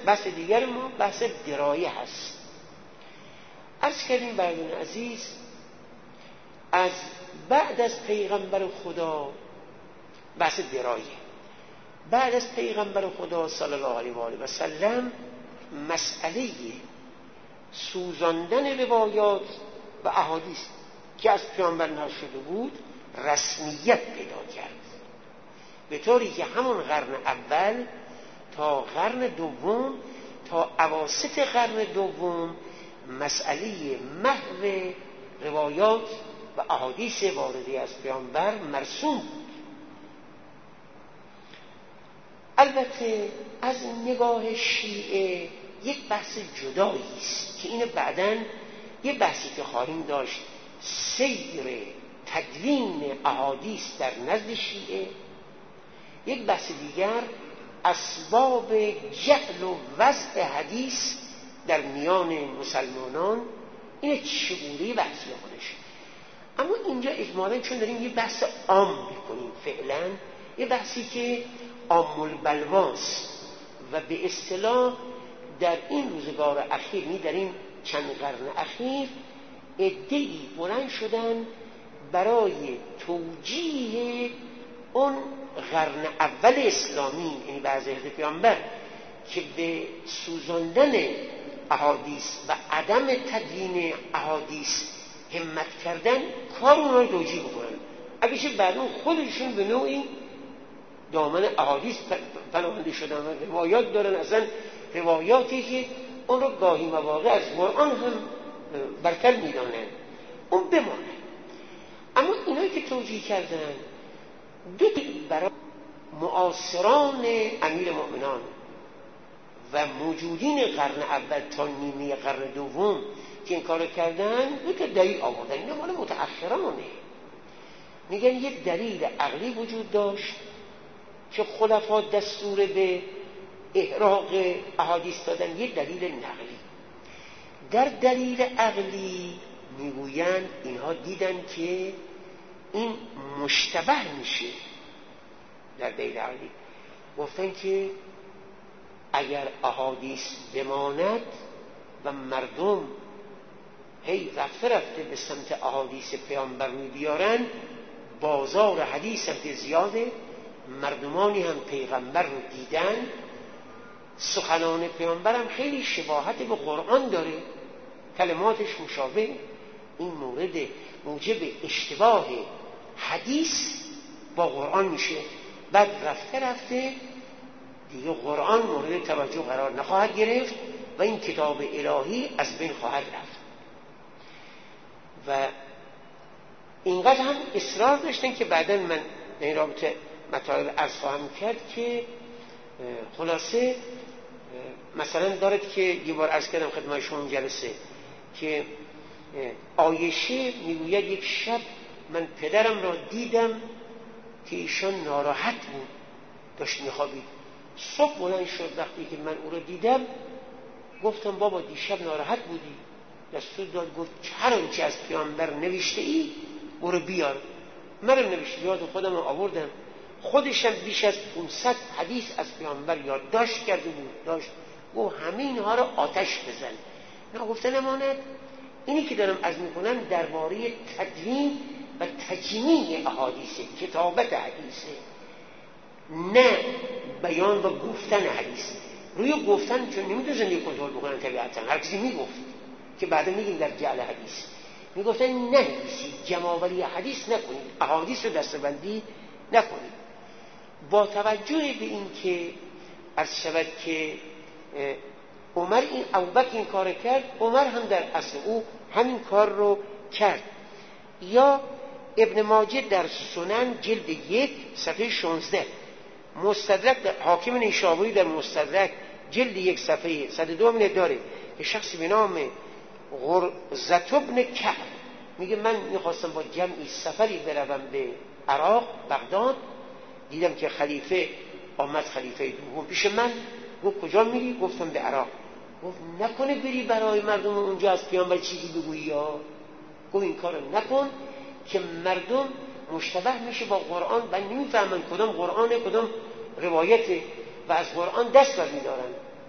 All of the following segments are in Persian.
بحث دیگر ما بحث درایه هست. عرض کردیم برادران عزیز، از بعد از پیغمبر خدا بحث درایه، بعد از پیغمبر خدا صلی الله علیه و آله و سلم مسئله سوزاندن روایات و احادیث که از پیامبر نقل شده بود رسمیت پیدا کرد، به طوری که همون قرن اول تا قرن دوم، تا اواسط قرن دوم مسئله محو روایات و احادیث وارده از پیامبر مرسوم بود. البته از نگاه شیعه یک بحث جدایی است که این بعداً یه بحثی که خواهیم داشت، سیر تدوین احادیث در نزد شیعه. یک بحث دیگر اسباب جهل و وضع حدیث در میان مسلمانان، این چگونه بحثی خودش. اما اینجا اجمالاً چون داریم یه بحث عام میکنیم فعلا، یه بحثی که عام البلواست و به اصطلاح در این روزگار اخیر، در این چند قرن اخیر عده‌ای بلند شدن برای توجیه اون قرن اول اسلامی، یعنی بعد از پیامبر، که به سوزاندن احادیث و عدم تدوین احادیث همت کردن، کار اونها رو توجیه بکنن. اگه چه بعد اون خودشون به نوعی دامن احادیث پناهنده شدن و روایات دارن، اصلا روایاتی که اون رو گاهی مواقع از قرآن هم برتر میدانن، اون بمانه. اما اینایی که توجیه کردن دو برای معاصران امیر مؤمنان و موجودین قرن اول تا نیمه قرن دوم که این کارو کردن، دو تا دلیل آوردن. اینا مال متأخرانه. میگن یک دلیل عقلی وجود داشت که خلفا دستور به احراق احادیث دادن، یک دلیل نقلی. در دلیل عقلی میگویند اینها دیدن که این مشتبه میشه. در دلیل عقلی گفتن که اگر احادیث بماند و مردم هی رفته به سمت احادیث پیامبر می بیارن، بازار حدیث هم که زیاده، مردمانی هم پیغمبر رو دیدن، سخنان پیامبر هم خیلی شباهت به قرآن داره، کلماتش مشابه، این مورد موجب اشتباه حدیث با قرآن میشه. بعد رفته دیگه قرآن مورد توجه قرار نخواهد گرفت و این کتاب الهی از بین خواهد رفت. و اینقدر هم اصرار داشتن که بعداً من در این رابطه مطالب عرض خواهم کرد که خلاصه مثلا دارد که یه بار عرض کردم خدمت شما این جلسه که عایشه میگوید یک شب من پدرم را دیدم که ایشان ناراحت بود، داشت میخوابید. صبح بلند شد، وقتی که من او را دیدم گفتم بابا دیشب ناراحت بودی؟ دستور داد، گفت هر آنچه از پیامبر نوشته ای برو بیار. منم نوشته یاد خودم آوردم. خودشم بیش از 500 حدیث از پیامبر یادداشت کرده بود، داشت گفت همه اینها را آتش بزن. نه گفتن امانت، اینی که دارم عرض میکنم درباره تدوین و تجمیع احادیث، کتابت حدیثه، نه بیان و گفتن حدیث. روی گفتن چون نمیتونه زندگی کنترل بکنن طبیعتا، هر کسی میگفت که بعدا میگیم در جعل حدیث میگفتن نه نویسید، جمع‌آوری حدیث نکنید، احادیث رو دسته‌بندی نکنید. با توجه به این که عرض شود که عمر این ابوبکر این کار کرد، عمر هم در اصل او همین کار رو کرد. یا ابن ماجه در سنن جلد 1 صفحه 16، مستدرک حاکم نیشابوری در مستدرک جلد 1 صفحه 102 داره که شخصی به نام غرزة بن کعب میگه من میخواستم با جمعی سفری بروم به عراق بغداد، دیدم که خلیفه آمد، خلیفه دوم پیش من، گفت کجا میری؟ گفتم به عراق. گفت نکنه بری برای مردم اونجا از پیامبر چیزی بگویی؟ یا گفت این کارو نکن که مردم مشتبه میشه با قرآن و نمیفهمن کدام قرآنه کدام روایته و از قرآن دست برمیدارن.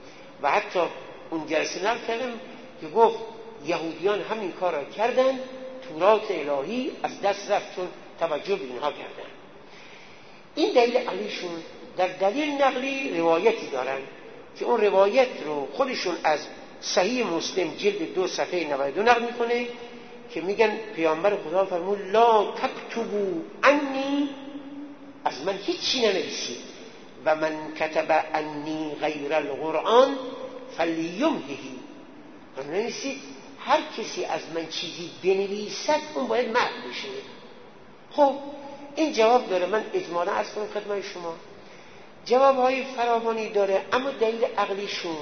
و حتی اون جلسه نقل کردم که گفت یهودیان همین کار را کردن، تورات الهی از دست رفت چون توجه به اینها کردن. این دلیل عقلیشون. در دلیل نقلی روایتی دارن که اون روایت رو خودشون از صحیح مسلم جلد 2 صفحه 92 نقل میکنه که میگن پیامبر خدا فرمود لا تکتبوا عنی، از من هیچی ننویسید، و من کتب عنی غیر القرآن فلیمهه، ننویسید هر کسی از من چیزی بنویسد اون باید محو بشه. خب این جواب داره. من اجمالا عرض کنم خدمت شما جوابهای فراوانی داره، اما دلیل عقلیشون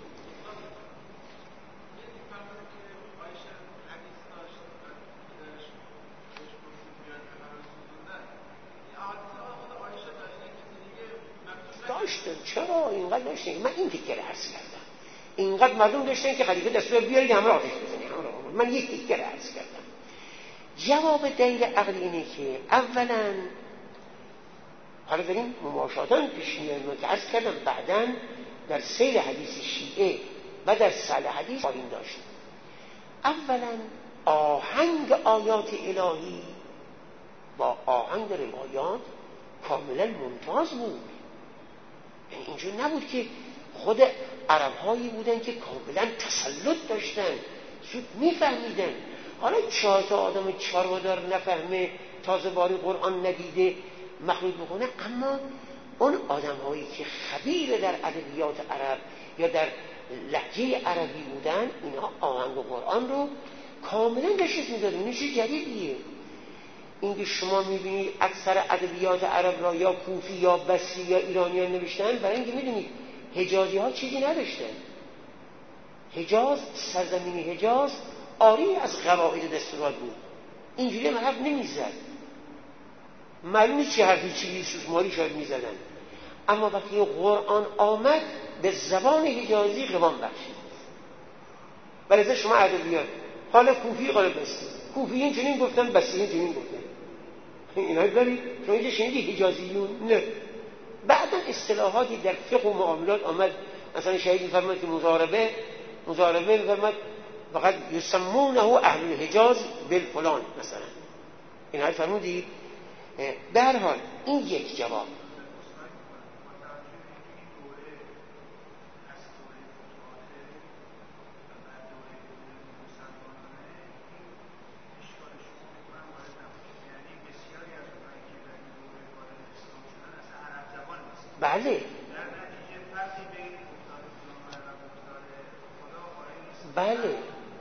داشتن. چرا اینقدر داشتن؟ من این تیکه عرض کردم. اینقدر مردم داشتن که خلیفه دستور بیارید همه آتش بزنید. من یک تیکه عرض کردم. جواب دلیل عقلی اینه که اولا حالا بریم مماشاتان پیش میاریم که عرض کردم بعداً در سیر حدیث شیعه و در سل حدیث خواهیم داشت. اولا آهنگ آیات الهی با آهنگ روایات کاملا ممتاز بود. یعنی اینجور نبود که خود عرب‌هایی بودن که کاملا تسلط داشتن، زود میفهمیدن. حالا 4 تا آدم چارودار نفهمه، تازه باری قرآن ندیده مخلوط بکنه، اما اون آدم‌هایی که خبیر در ادبیات عرب یا در لهجه عربی بودن، اینا آهنگ قرآن رو کاملا نشست میدادن. این چیز جدیدیه. اینکه شما میبینید اکثر ادبیات عرب را یا کوفی یا بصری یا ایرانیان نوشتن، برای اینکه میدونید حجازی ها چیزی نداشتن. حجاز، سرزمین حجاز آری از قواعد دستورات بود. اینجوری حرف نمیزد. معلومه چه حرفی چیزی سوسماری شاید میزدن، اما وقتی قرآن آمد به زبان حجازی قوام بخشید. ولی شما ادبیات حالا کوفی قال بصری، کوفیین چنین گفتن، بصریین چنین گفتن. اینا دارید شما اینجا شنیدی حجازیون؟ نه. بعدا اصطلاحاتی در فقه و معاملات آمد. مثلا شهید می‌فرماد که مضاربه می‌فرماد فقط یسمونه اهل الحجاز بالفلان مثلا. اینا فرمودید. به هر حال این یک جواب. بله بله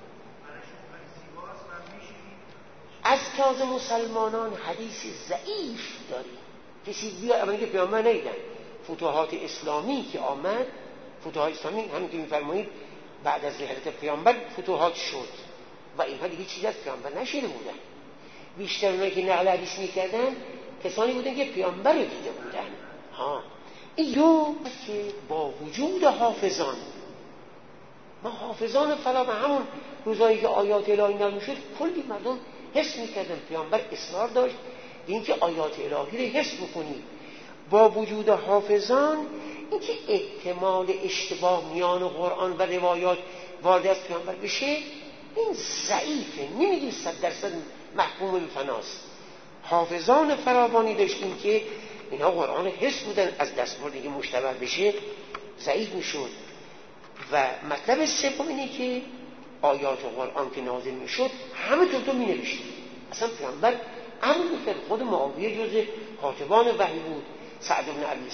از تازه مسلمانان حدیث ضعیف داریم. کسی بیا اولی که پیامبر نیدن فتوحات اسلامی که آمد، فتوحات اسلامی همین که میفرمایید بعد از رحلت پیامبر فتوحات شد و اینها دیگه چیزی از پیامبر نشیده بودن. بیشتر اونایی که نقل حدیث میکردن کسانی بودن که پیامبر رو دیده بودن. این که با وجود حافظان، ما حافظان فلا به همون روزایی که آیات الهی نازل شد کلی مردم حس میکردن. پیامبر اصرار داشت اینکه آیات الهی رو حس بکنید. با وجود حافظان اینکه احتمال اشتباه میان قرآن و روایات وارد از پیامبر بشه این ضعیفه، نمیگیم 100% محکوم به فناست. حافظان فراوانی داشتیم که اینا قرآن حس بودن، از دستمورد که مشتبه بشه ضعیف میشد. و مطلب سوم اینه که آیات قرآن که نازل میشد همه تو می نوشتیم. اصلا پیامبر امر میکرد. خود معاویه جز کاتبان وحی بود، سعد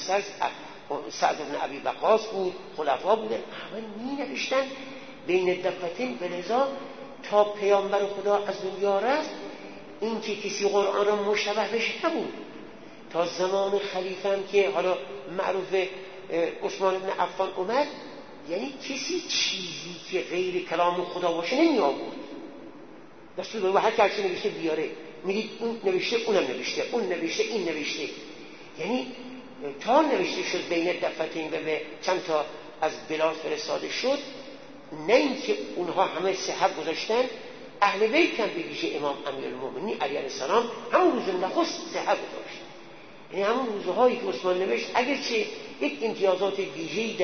بن ابی وقاص بود، خلفا بودن، همه می نوشتن بین دفتین. بلذا تا پیامبر خدا از دنیا رفت این که کسی قرآن را مشتبه بشه نبود. تا زمان خلیفه هم که حالا معروف عثمان بن عفان اومد، یعنی کسی چیزی که غیر کلام خدا باشه نمی آورد. دستور داره هر کسی نوشته بیاره. میدید اون نوشته اونم نوشته، اون نوشته این نوشته. یعنی تا نوشته شد بین دفتین و به چند تا از بلاد فرستاده شد، نه اینکه اونها همه صحت گذاشتن. اهل بیت هم بگیشه امام امیرالمومنین علیه السلام همون روز نخست صحت گذاشت. یعنی همون روزهایی که عثمان نوشت اگرچه یک امتیازات ویژه‌ای در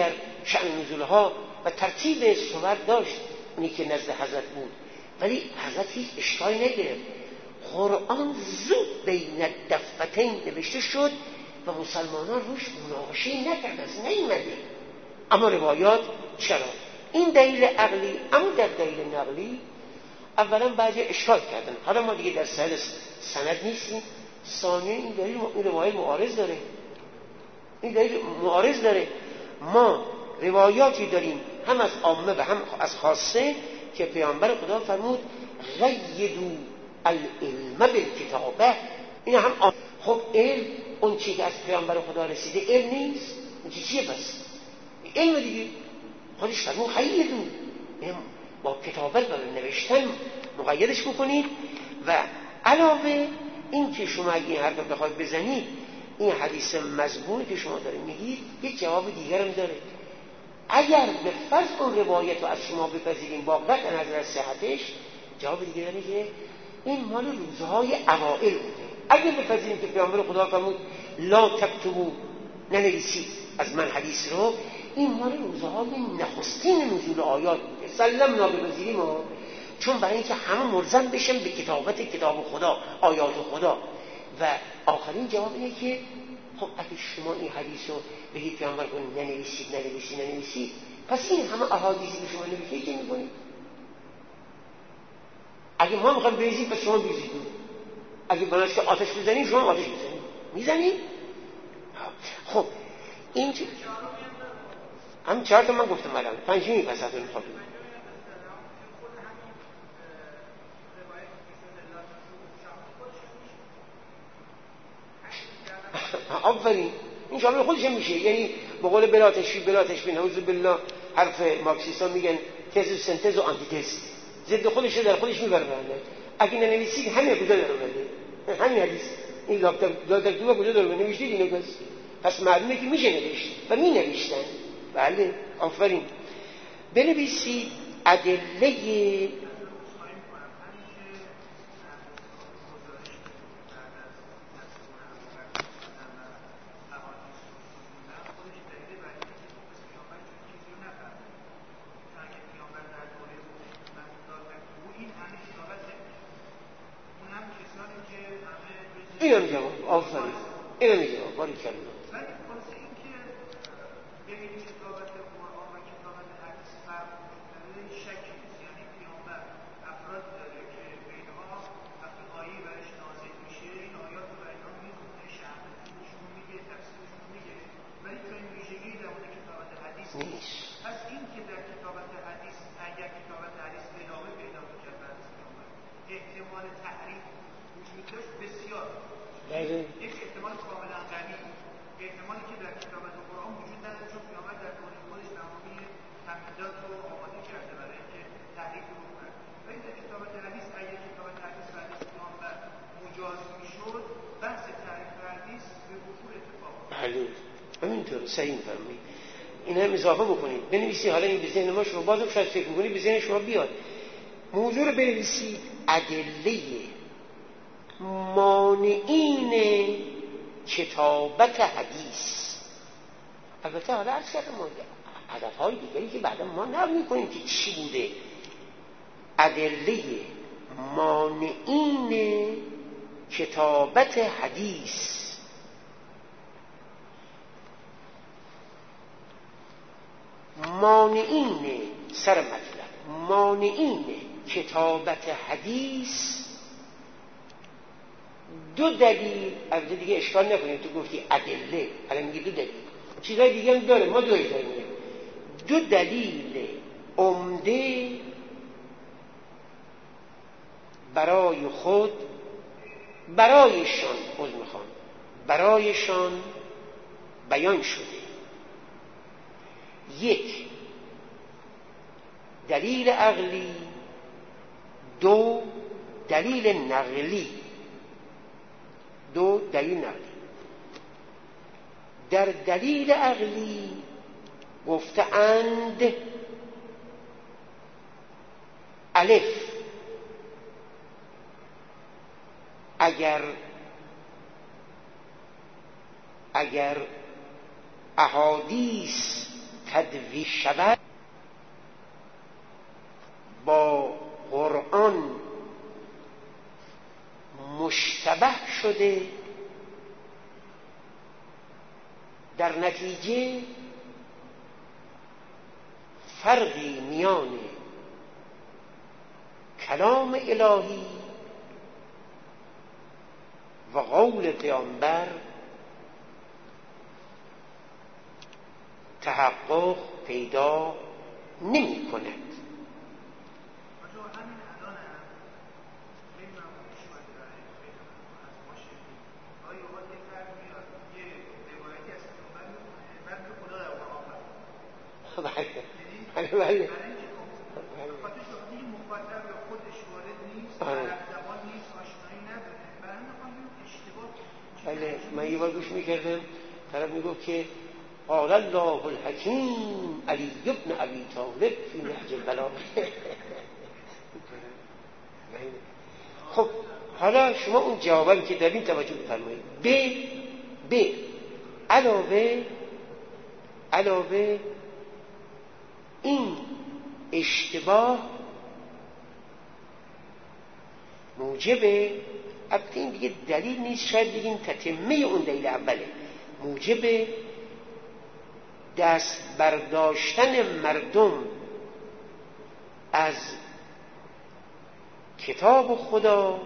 شأن نزولها و ترتیب صور داشت، اونی که نزد حضرت بود، ولی حضرت هیچ اشکالی نگرفت. قرآن زود بین دفتین نوشته شد و مسلمانان روش مناقشه نکردن، نیومده. اما روایات چرا؟ این دلیل عقلی. اما در دلیل نقلی اولا بعضی اشکال کردن. حالا ما دیگه در سند نیستیم. ثانیاً این دلیل این روایت معارض داره. این دلیل معارض داره. ما روایاتی داریم هم از عامه و هم از خاصه که پیامبر خدا فرمود قیدوا العلم بالکتابه. این هم خب علم اون چیزی که از پیامبر خدا رسیده علم نیست. این چیه پس؟ علم دیگه خودش فرمود قیدوا، با کتابت و نوشتن مقیدش بکنید. و علاوه این که شما اگه این حرف بخواید بزنید، این حدیث مضمونی که شما دارید میگید یک جواب دیگر هم داره. اگر به فرض اون روایت رو از شما بپذیریم با قطع نظر از صحتش، جواب دیگه داره که این مال روزهای اوائل بوده. اگر بپذیریم که پیامبر خدا فرمود لا تکتبوا، ننویسید از من حدیث رو، این مال روزهای نخستین نزول آیات بوده. سلمنا بپذیریم ها، چون برای اینکه همه ملزم بشن به کتابت کتاب خدا، آیات خدا. و آخرین جواب اینه که خب اگه شما این حدیث رو بگید پیامبر کنید ننویسید، پس این همه احادیثی که شما نوشته چه میکنید؟ اگه ما میخوایم بریزیم پس شما بریزید. اگه بناش که آتش بزنید شما آتش میزنید. خب این هم 4 تا من گفتم الان، 5 پس از اون خواهیم. آفرین، این شامل خودش میشه. یعنی به قول بلا تشبیه نعوذ بالله، حرف مارکسیستا میگن تز سنتز و آنتیتز، ضد خودش در خودش میبرن. اگه ننویسید همه کجا در اومده؟ همین حدیث این دادرتوبه کجا در اومده؟ نوشتید اینو. پس معلومه که میشه نوشت و می نوشتن. بله آفرین. بنویسید ادله اینم جواب. آفرین، اینم جواب. باری کردم. همینطور صحیح فرمایید. این هم اضافه بکنید. بنویسید. حالا این به ذهن ما شما بازم شاید فکر می‌کنید به ذهن شما بیاد. موضوع رو بنویسید ادله مانعین کتابت حدیث. البته حالا عرض کردم هدف‌های دیگری که بعدا ما نقل می‌کنیم که چی بوده. ادله مانعین کتابت حدیث. مانعین سر مطلب، مانعین کتابت حدیث. 2 دلیل. البته دیگه اشکال نکنید تو گفتی ادله، الان میگی 2 دلیل. چیزای دیگه هم داره، ما 2 داریم. 2 دلیل عمده برای خود، برایشان بیان شده. 1 دلیل عقلی، 2 دلیل نقلی. 2 دلیل نقلی. در دلیل عقلی گفتند الف اگر احادیث تدوین شود با قرآن مشتبه شده، در نتیجه فرقی میان کلام الهی و قول پیامبر تحقق پیدا نمی کند. بله بله من یه بار گوش میکردم طرف میگفت که قال الله الحکیم علی ابن ابی طالب فی نهج البلاغه. خب حالا شما اون جوابی که دارین توجه بفرمایید. ب علاوه این اشتباه موجب، البته این دیگه دلیل نیست، شاید بگیم تتمه اون دلیل اوله، موجب دست برداشتن مردم از کتاب خدا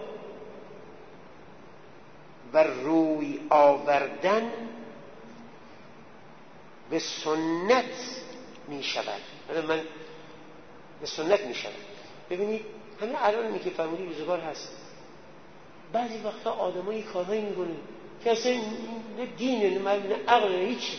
و روی آوردن به سنت می شود. من به سنت می شود. ببینید همین الان که فرمودی روزگار هست، بعضی وقتا آدمایی کارهایی میکنن که اصلا نه دینه نه عقل نه هیچی،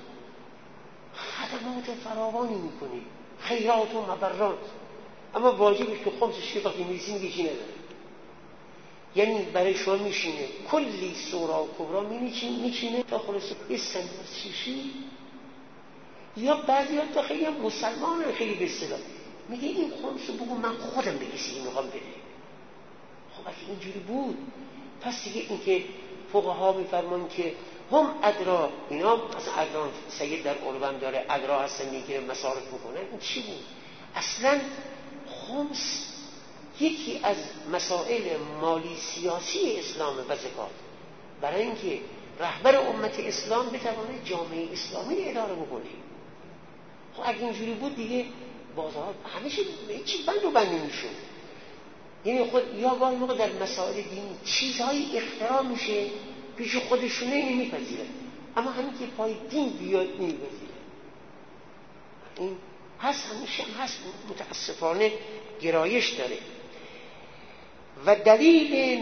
خدمات فراوانی میکنه، خیرات و مبرات، اما واجبش تو خمسش که وقتی میرسی میگه چی نداره. یعنی برای شما میشینه کلی سورا و کبرا میچینه تا خلاصه یه سندویچ شیشی، یا بعضی ها تا خیلی مسلمان خیلی به اصطلاح میگه این خمسو بگو من خودم به کسی میخوام بده. خب اگه اینجوری بود پس دیگه این که فقها میفرمان که هم ادرا، اینا مثلا ادرا سید در قربم داره ادرا هستن میگه مصارف میکنن، این چی بود؟ اصلا خمس یکی از مسائل مالی سیاسی اسلام و زکات، برای اینکه رهبر امت اسلام بتواند جامعه اسلامی اداره بکنه. خب اگه اینجوری بود دیگه بازار همیشه چی بند و بند نمیشون. یعنی خود یا گاهی موقع در مسائل دینی چیزهایی اختراع میشه پیش خودشونه نمیپذیره، اما همین که پای دین بیاد نمیپذیره. این هست، همیشه هست، متاسفانه گرایش داره. و دلیل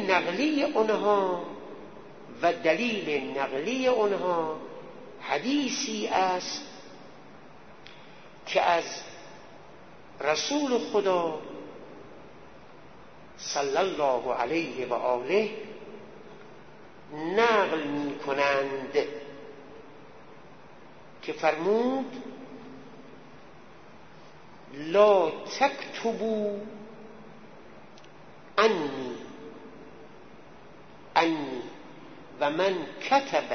نقلی اونها حدیثی است که از رسول خدا صلی الله علیه و آله نقل می کنند که فرمود لا تکتبوا انی و من کتب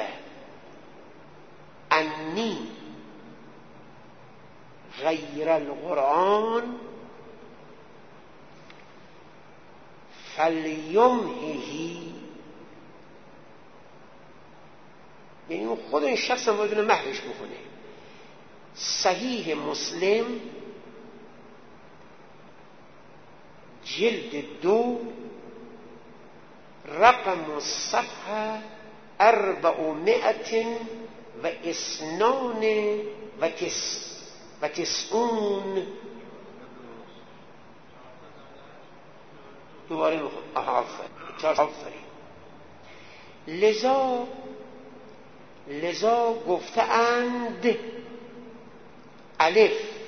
انی غیر القرآن فلیمهی. یعنی اون خود این شخص هم باید محوش بکنه. صحیح مسلم جلد 2 رقم صفحه 492 دوباره میخوام آفرین. لذا گفتند الف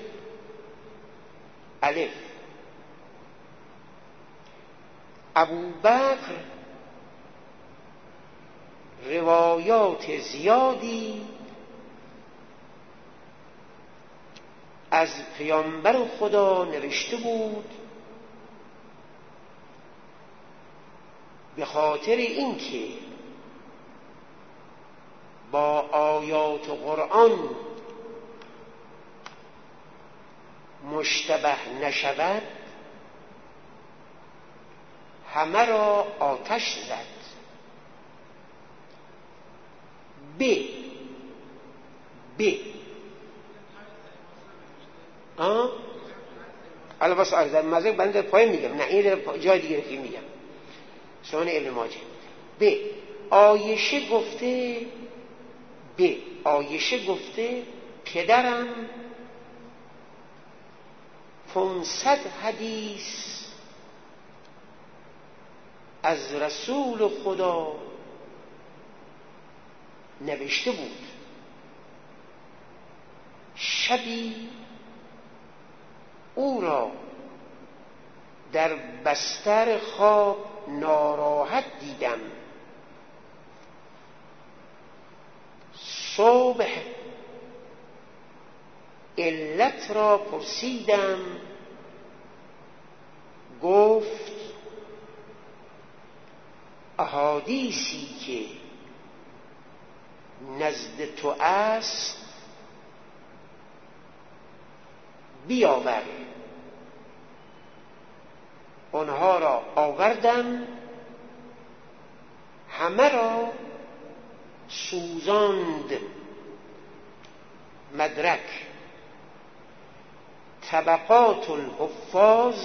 ابوبکر روایات زیادی از پیامبر خدا نوشته بود به خاطر اینکه با آیات قرآن مشتبه نشود همه را آتش زد. الان واسه در مزه بنده پای میگم، نه این جای دیگه که میگم سنن ابن ماجه. عایشه گفته پدرم 500 حدیث از رسول خدا نوشته بود. شبی او را در بستر خواب ناراحت دیدم. صبح علت را پرسیدم، گفت احادیثی که نزد تو است بیاور. آنها را آوردم، همه را سوزاند. مدرک طبقات الحفاظ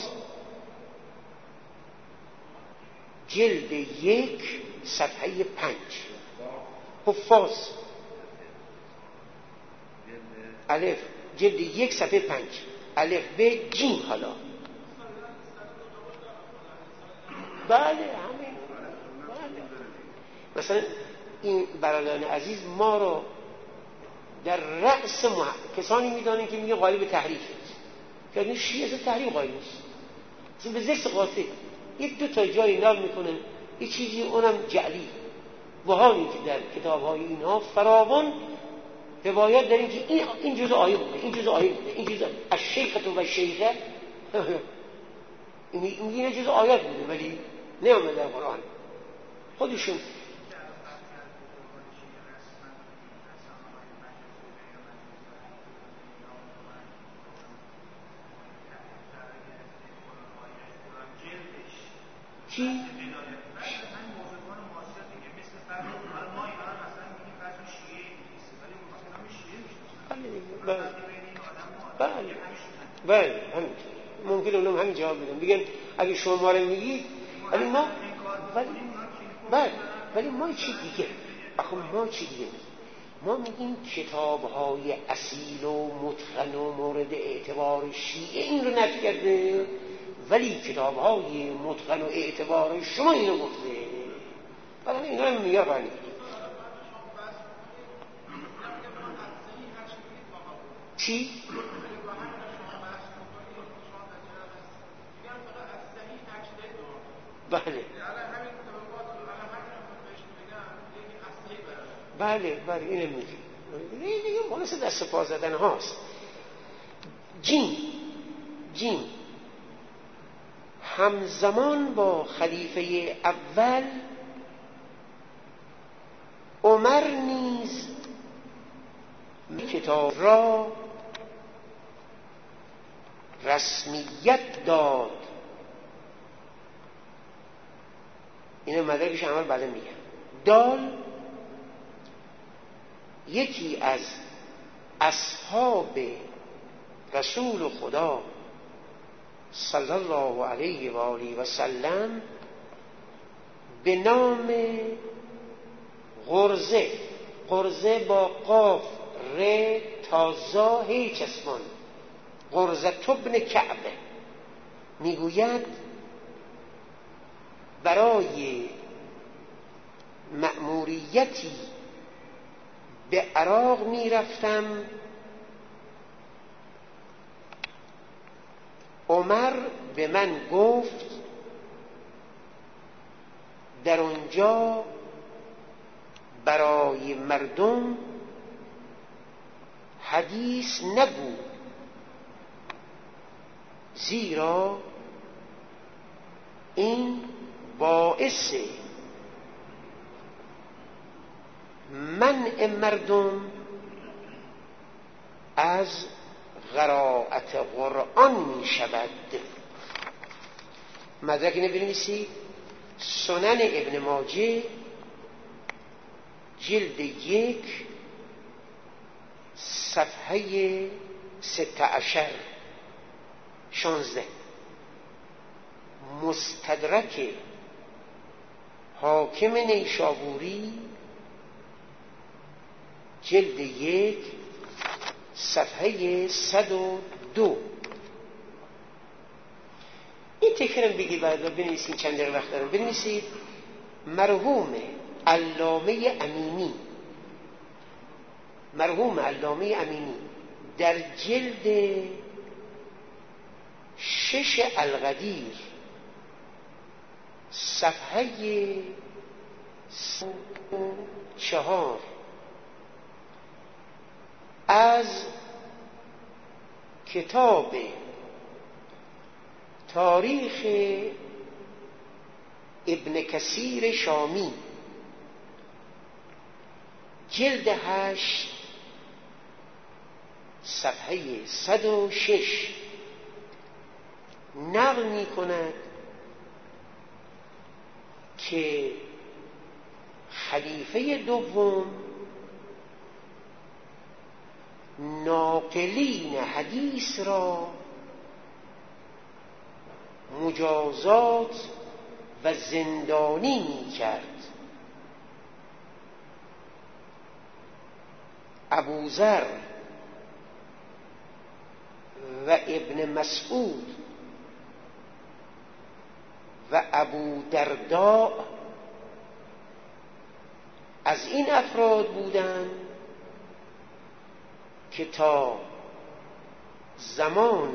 جلد 1 صفحه 5. حفاظ الف جلد 1 صفحه 5 الف ب جیم. حالا بله همین. بله. مثلا این برادران عزیز ما رو در رأس کسانی میدانن که میگه قائل به تحریف که این شیعه تحریف قائل نیست، چون به زشت قاطع یک دو تا جایی نقل میکنن یه چیزی اونم جعلی وهانی که در کتاب‌های اینها فراوان روایت داریم که این جزء آیه بوده، این جزء آیه بوده، این جزء الشیخه و الشیخه این جزء آیات بوده ولی نیامده در قرآن. خودشون چی؟ بله همین ممکن اونم همین جواب بدن، بگن اگه شما ما رو میگید ولی ما ولی ما چی دیگه؟ آخه ما چی دیگه میگیم؟ ما میگیم کتاب‌های اصیل و متقن و مورد اعتبار شیعه این رو نفی کرده، ولی کتاب‌های متقن و اعتبار شما اینو گفته. بعد اینا رو میگه ولی چی؟ بله اینو میگه. دیگه مالس دست پا زدن هاست. جیم همزمان با خلیفه اول عمر نیز کتاب را رسمیت داد. اینو مدرکش عمل بعد میگن. دال یکی از اصحاب رسول خدا صلی الله علیه و آله و سلم به نام قرزه با قاف ر تا زا هیچ اسمان، قرزه ابن کعبه، میگوید برای مأموریتی به عراق میرفتم. عمر به من گفت در اونجا برای مردم حدیث نگو، زیرا این باعث منع مردم از قرائت قرآن می شود. مدرک اینو بنویسید. سنن ابن ماجه جلد 1 صفحه 16. مستدرک حاکم نیشابوری جلد 1 صفحه 102. این تکرم بگی بعد بنویسید. چند دقیقه وقت دارم. بنویسید مرحوم علامه امینی در جلد 6 القدیر صفحه 4 از کتاب تاریخ ابن کثیر شامی جلد 8 صفحه 106 نقل می کند که خلیفه دوم ناقلین حدیث را مجازات و زندانی می کرد. ابوذر و ابن مسعود و ابو درداء از این افراد بودند که تا زمان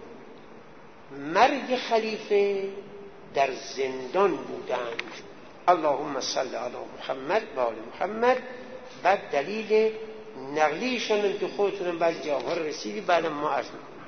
مرگ خلیفه در زندان بودند. اللهم صل علی محمد و آل محمد. بعد دلیل نقلیشان که خودتونم بعضی جاها رسیدی بعدم ما عرض میکنم.